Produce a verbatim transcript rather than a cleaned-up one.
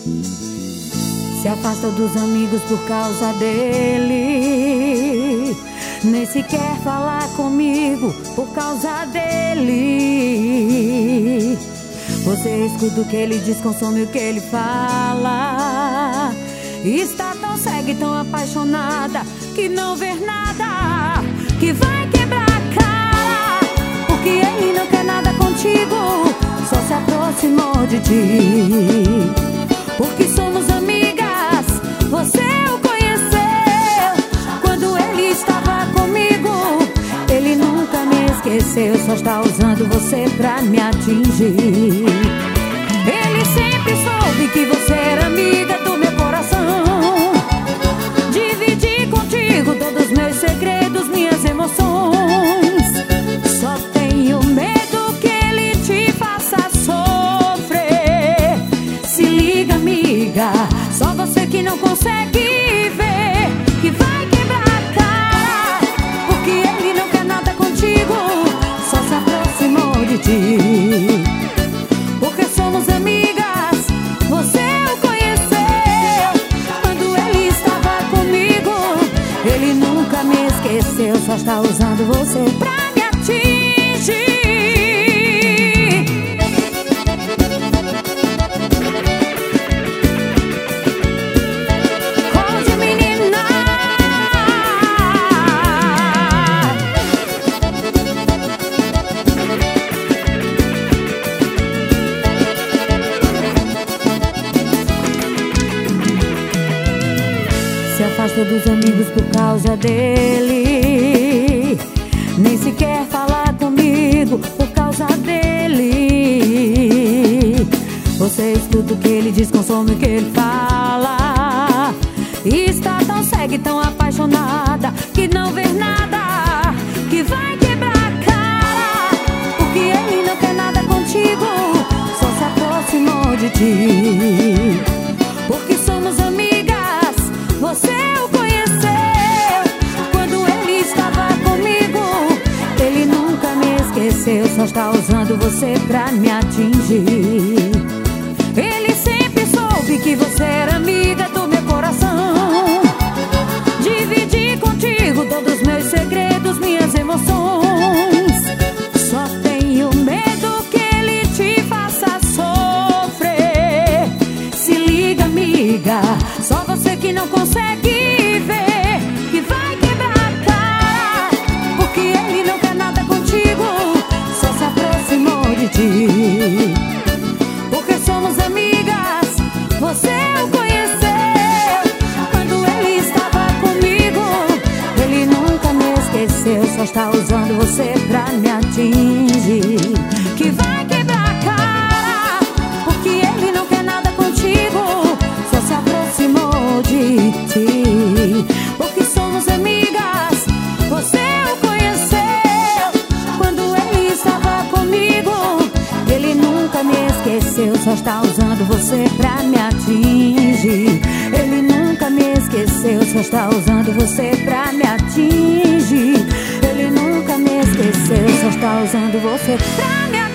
Se afasta dos amigos por causa dele, nem sequer falar comigo por causa dele. Você escuta o que ele diz, consome o que ele fala, e está tão cega e tão apaixonada que não vê nada, que vai quebrar a cara, porque ele não quer nada contigo, só se aproximou de ti porque somos amigas. Você o conheceu quando ele estava comigo. Ele nunca me esqueceu, só está usando você pra me atingir. Ele sempre soube que você era amiga do meu coração. Dividi contigo todos os meus segredos, minhas emoções. Só tenho medo que ele te faça sofrer. Se liga, amiga, só você que não consegue ver que vai quebrar a cara, porque ele não quer nada contigo, só se aproximou de ti porque somos amigas. Você o conheceu quando ele estava comigo. Ele nunca me esqueceu, só está usando você pra me atingir. Conte, menina. Se afasta dos amigos por causa dele, nem sequer falar comigo por causa dele. Você escuta o que ele diz, consome o que ele fala, e está tão cega e tão apaixonada que não vê nada, que vai quebrar a cara, porque ele não quer nada contigo, só se aproximou de ti porque somos amigas. Você o conheceu quando ele estava comigo. Ele nunca me esqueceu, só está usando você pra me atingir. Ele sempre soube que você era amiga do meu coração. Dividi contigo todos os meus segredos, minhas emoções. Só tenho medo que ele te faça sofrer. Se liga, amiga, só você que não consegue ver que vai quebrar a cara, porque ele não quer nada contigo, só se aproximou de ti porque somos amigas. Você o conheceu quando ele estava comigo. Ele nunca me esqueceu, só está usando você pra me atingir. Que vai quebrar a cara, porque ele não quer nada contigo, só se aproximou de ti porque somos amigas. Você o conheceu quando ele estava comigo. Ele nunca me esqueceu, só está usando você pra me atingir. Ele nunca me esqueceu, só está usando você pra me atingir. Ele nunca me esqueceu, só está usando você pra me atingir.